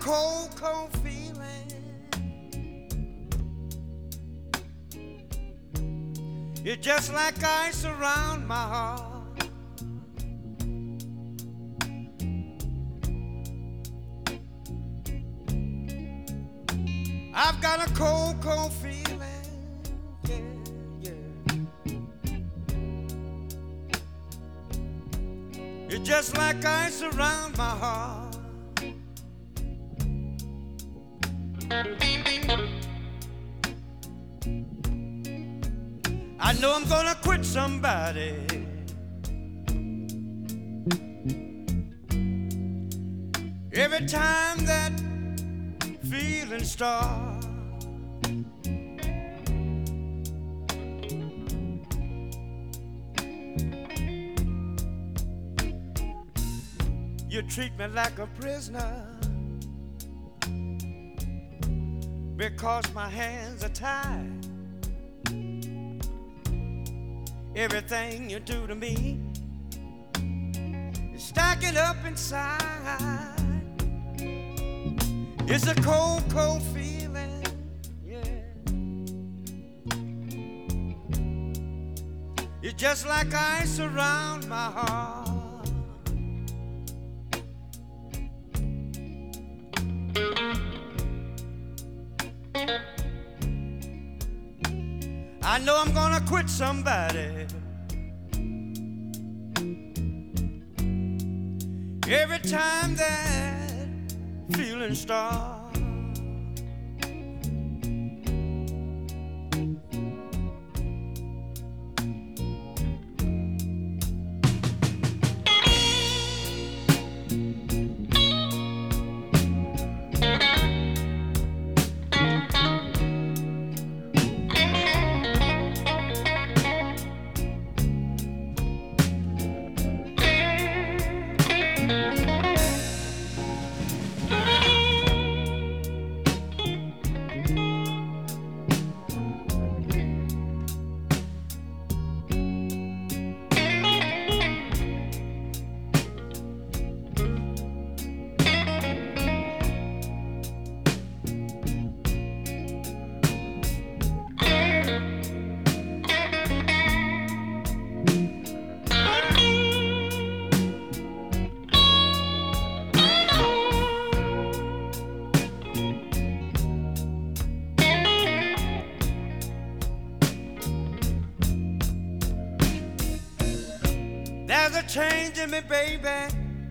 cold, cold feeling. It's just like ice around my heart. I've got a cold, cold feeling, yeah, yeah. It's just like ice around my heart. I know I'm gonna quit somebody. Every time that feeling starts. You treat me like a prisoner because my hands are tied. Everything you do to me is stacking up inside. It's a cold, cold feeling, yeah. It's just like ice around my heart. I know I'm gonna quit somebody. Every time that feeling starts. There's a change in me, baby.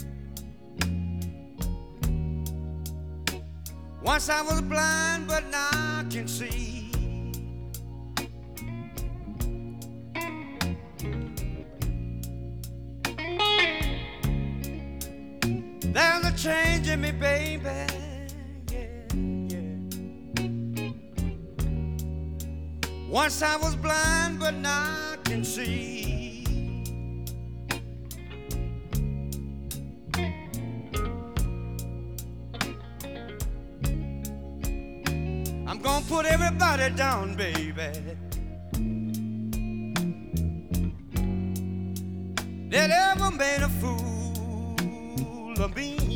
Once I was blind, but now I can see. There's a change in me, baby. Yeah, yeah. Once I was blind, but now I can see. I'm gonna put everybody down, baby, that ever made a fool of me.